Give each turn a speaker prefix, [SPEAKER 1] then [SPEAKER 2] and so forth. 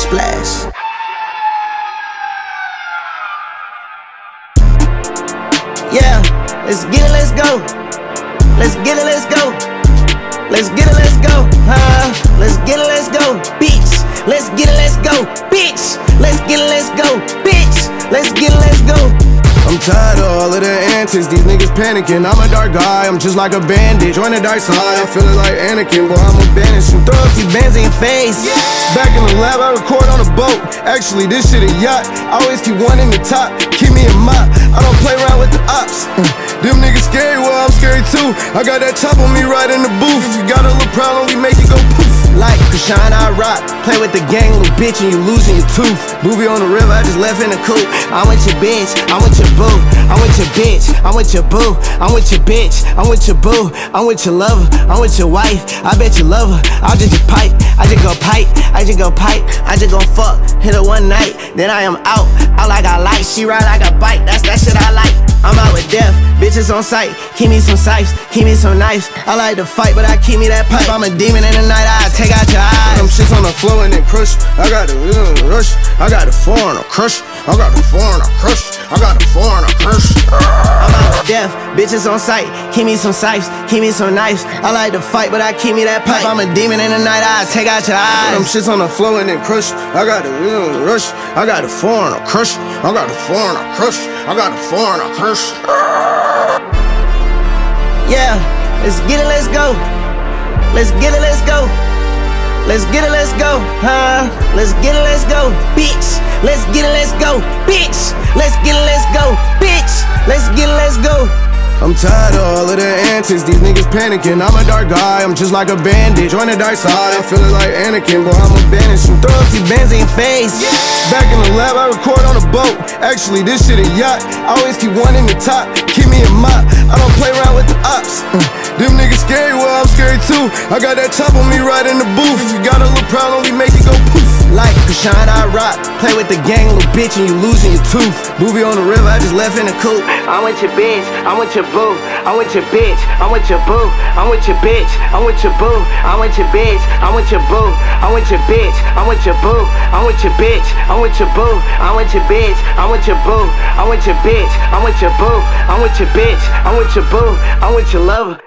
[SPEAKER 1] Splash. Yeah, let's get it, let's go. Let's get it, let's go. Let's get it, let's go. Let's get it, let's go. Bitch, let's get it, let's go. Bitch, let's get it, let's go. Bitch, let's get it, let's go.
[SPEAKER 2] I'm tired of all of the antics, these niggas panicking. I'm a dark guy, I'm just like a bandit. Join the dark side, I'm feeling like Anakin, boy, I'm a banish. You
[SPEAKER 1] Throw a few bands in your face.
[SPEAKER 2] back in the lab, I record on a boat. Actually, this shit a yacht. I always keep one in the top, keep me a mop. I don't play around with the ops. Them niggas scary, well, I'm scary too. I got that chop on me right in the booth. If you got a little problem, we make it go poof.
[SPEAKER 1] Like Krishan, I rock. Play with the gang, little bitch, and you losing your tooth.
[SPEAKER 2] Booby on the river, I just left in the coupe.
[SPEAKER 1] I'm with your bitch, I'm with your boo. I'm with your bitch, I'm with your boo. I'm with your bitch, I'm with your boo. I'm with your lover, I'm with your wife. I bet you love her, I'll just pipe. I just go pipe, I just go pipe. I just go fuck, hit her one night. Then I am out like I like. She ride like a bike, that's that shit I like. I'm out with death, bitches on sight. Keep me some sipes, keep me some knives. I like to fight, but I keep me that pipe. I'm a demon in the night, I take out your eyes.
[SPEAKER 2] Them shits on the floor and then crush. I got the rush. I got the foreign crush. I got the foreign crush. I got the foreign crush.
[SPEAKER 1] I'm out with death, bitches on sight. Keep me some sipes, keep me some knives. I like to fight, but I keep me that pipe. I'm a demon in the night, I take out your eyes.
[SPEAKER 2] Them shits on the floor and then crush. I got the rush. I got the foreign crush. I got the foreign crush. I got the foreign crush.
[SPEAKER 1] Yeah, let's get it, let's go. Let's get it, let's go. Let's get it, let's go. Let's get it, let's go. Bitch, let's get it, let's go. Bitch, let's get it, let's go. Bitch, let's get it, let's go.
[SPEAKER 2] I'm tired of all of the antics, these niggas panicking. I'm a dark guy, I'm just like a bandit. Join the dark side, I'm feeling like Anakin, boy, I'm a banish.
[SPEAKER 1] Throw a few bands in your face.
[SPEAKER 2] Back in the lab, I record on a boat. Actually, this shit a yacht. I always keep one in the top, keep me a mop. I don't play around with the ops. Them niggas scary, well, I'm scary too. I got that chop on me right in the booth. If you got a little problem, we make it go poof.
[SPEAKER 1] Like Krishan, I rock. Play with the gang, little bitch, and you losing your tooth.
[SPEAKER 2] Booby on the river, I just left in the coupe.
[SPEAKER 1] I'm with your bitch, I'm with your boo. I'm with your bitch, I'm with your boo. I'm with your bitch, I'm with your boo. I'm with your bitch, I'm with your boo. I'm with your bitch, I'm with your boo. I'm with your bitch, I'm with your boo. I'm with your bitch, I'm with your boo. I'm with your bitch, I'm with your boo. I'm with your bitch, I'm with your boo. I'm with your lover.